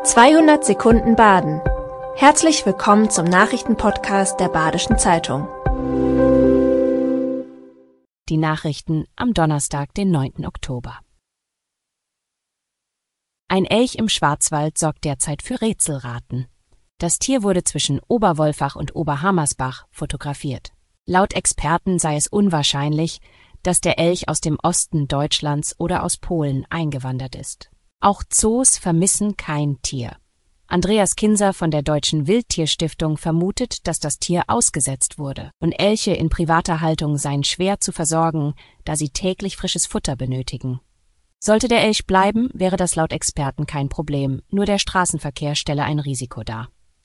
200 Sekunden Baden. Herzlich willkommen zum Nachrichtenpodcast der Badischen Zeitung. Die Nachrichten am Donnerstag, den 9. Oktober. Ein Elch im Schwarzwald sorgt derzeit für Rätselraten. Das Tier wurde zwischen Oberwolfach und Oberhammersbach fotografiert. Laut Experten sei es unwahrscheinlich, dass der Elch aus dem Osten Deutschlands oder aus Polen eingewandert ist. Auch Zoos vermissen kein Tier. Andreas Kinser von der Deutschen Wildtierstiftung vermutet, dass das Tier ausgesetzt wurde, und Elche in privater Haltung seien schwer zu versorgen, da sie täglich frisches Futter benötigen. Sollte der Elch bleiben, wäre das laut Experten kein Problem, nur der Straßenverkehr stelle ein Risiko dar.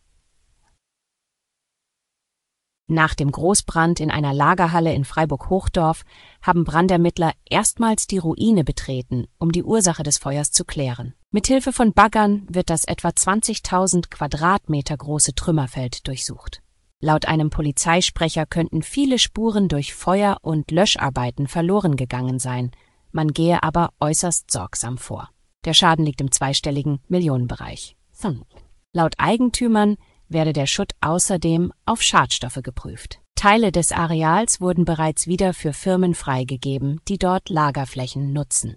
Nach dem Großbrand in einer Lagerhalle in Freiburg-Hochdorf haben Brandermittler erstmals die Ruine betreten, um die Ursache des Feuers zu klären. Mithilfe von Baggern wird das etwa 20.000 Quadratmeter große Trümmerfeld durchsucht. Laut einem Polizeisprecher könnten viele Spuren durch Feuer- und Löscharbeiten verloren gegangen sein. Man gehe aber äußerst sorgsam vor. Der Schaden liegt im zweistelligen Millionenbereich. Laut Eigentümern werde der Schutt außerdem auf Schadstoffe geprüft. Teile des Areals wurden bereits wieder für Firmen freigegeben, die dort Lagerflächen nutzen.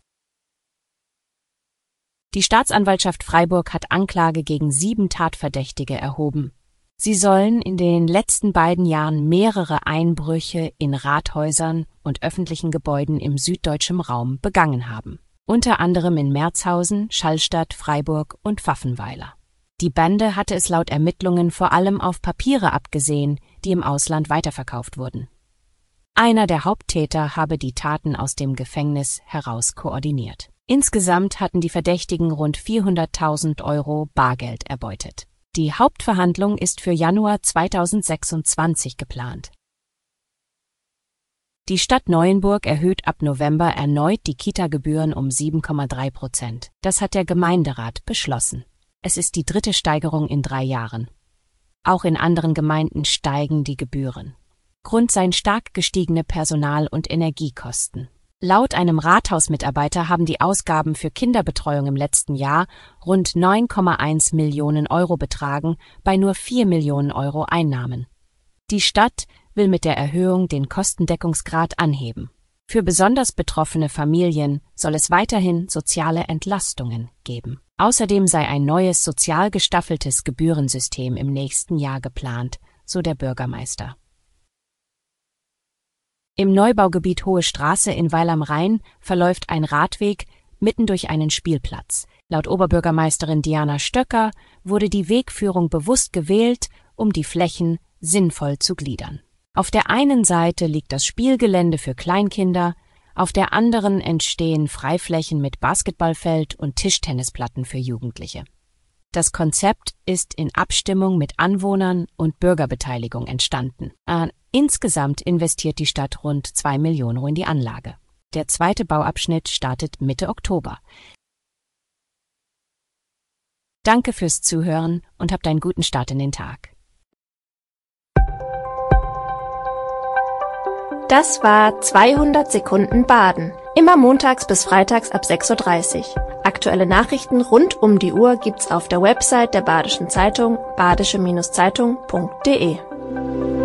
Die Staatsanwaltschaft Freiburg hat Anklage gegen 7 Tatverdächtige erhoben. Sie sollen in den letzten beiden Jahren mehrere Einbrüche in Rathäusern und öffentlichen Gebäuden im süddeutschen Raum begangen haben. Unter anderem in Merzhausen, Schallstadt, Freiburg und Pfaffenweiler. Die Bande hatte es laut Ermittlungen vor allem auf Papiere abgesehen, die im Ausland weiterverkauft wurden. Einer der Haupttäter habe die Taten aus dem Gefängnis heraus koordiniert. Insgesamt hatten die Verdächtigen rund 400.000 € Bargeld erbeutet. Die Hauptverhandlung ist für Januar 2026 geplant. Die Stadt Neuenburg erhöht ab November erneut die Kita-Gebühren um 7,3%. Das hat der Gemeinderat beschlossen. Es ist die 3. Steigerung in 3 Jahren. Auch in anderen Gemeinden steigen die Gebühren. Grund seien stark gestiegene Personal- und Energiekosten. Laut einem Rathausmitarbeiter haben die Ausgaben für Kinderbetreuung im letzten Jahr rund 9,1 Millionen € betragen, bei nur 4 Millionen € Einnahmen. Die Stadt will mit der Erhöhung den Kostendeckungsgrad anheben. Für besonders betroffene Familien soll es weiterhin soziale Entlastungen geben. Außerdem sei ein neues sozial gestaffeltes Gebührensystem im nächsten Jahr geplant, so der Bürgermeister. Im Neubaugebiet Hohe Straße in Weil am Rhein verläuft ein Radweg mitten durch einen Spielplatz. Laut Oberbürgermeisterin Diana Stöcker wurde die Wegführung bewusst gewählt, um die Flächen sinnvoll zu gliedern. Auf der einen Seite liegt das Spielgelände für Kleinkinder, auf der anderen entstehen Freiflächen mit Basketballfeld und Tischtennisplatten für Jugendliche. Das Konzept ist in Abstimmung mit Anwohnern und Bürgerbeteiligung entstanden. Insgesamt investiert die Stadt rund 2 Millionen € in die Anlage. Der zweite Bauabschnitt startet Mitte Oktober. Danke fürs Zuhören und habt einen guten Start in den Tag. Das war 200 Sekunden Baden. Immer montags bis freitags ab 6:30 Uhr. Aktuelle Nachrichten rund um die Uhr gibt's auf der Website der Badischen Zeitung, badische-zeitung.de.